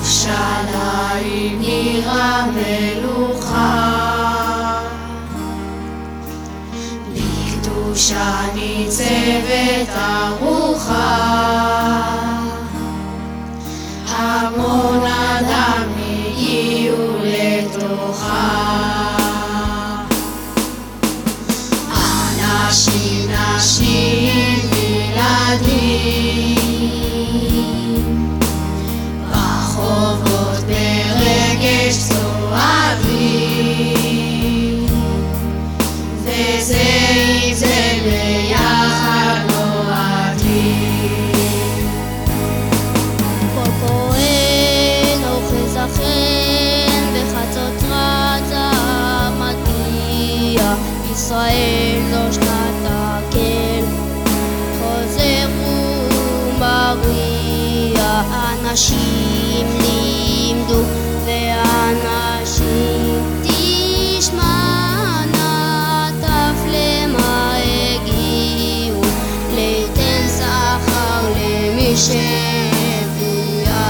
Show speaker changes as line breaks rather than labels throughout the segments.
ירושלים עיר המלוכה, לקדושה ניצבת ערוכה, המון אדם הגיעו לתוכה, אנשים, נשים וילדים, ברחובות ברגש צועדים, וזה עם זה ביחד נועדים.
קול כהן אוחז החן, בחצות רצה מגיע, ישראל זו שנת הקל, חוזר ומריע. אנשים לימדו ואנשים תשמענה, תפלמה הגיעו, ליתן שכר למי שהביאה.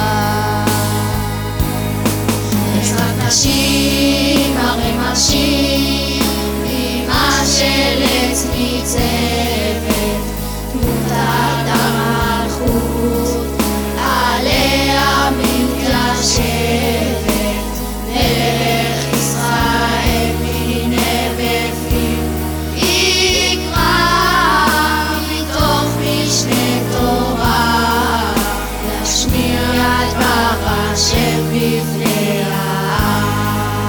עזרת נשים הרי מרשים, אמא של עץ ניצבת, תמותת המלכות עליה מתיישבת, מלך ישראל מנה בפיו יקרא, מתוך משנה תורה להשמיע את דבר השם בפני העם.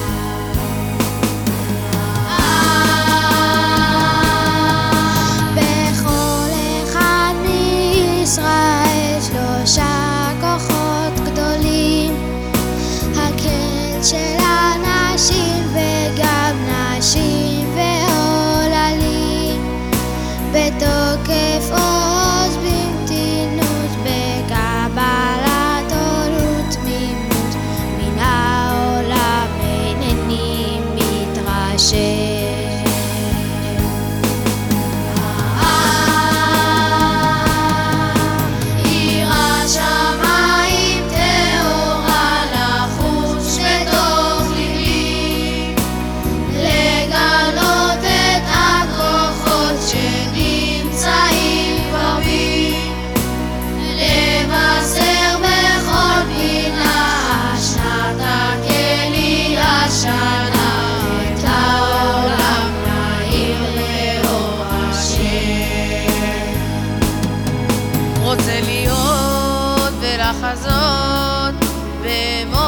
בכל אחד מישראל שלושה כוחות גדולים, הקהל של אנשים וגם נשים ועוללים, בתוקף עוז במתינות, בקבלת עולות תמימות, מן העולם אינני מתרשם.
יראת שמיים טהורה לחוש בתוך ליבי, לגלות את הכוחות שנמצאים כבר בי, לבשר בכל פינה שנת הכלי השנה, את העולם נאיר לאור השם.
רוצה להיות ולחזות במו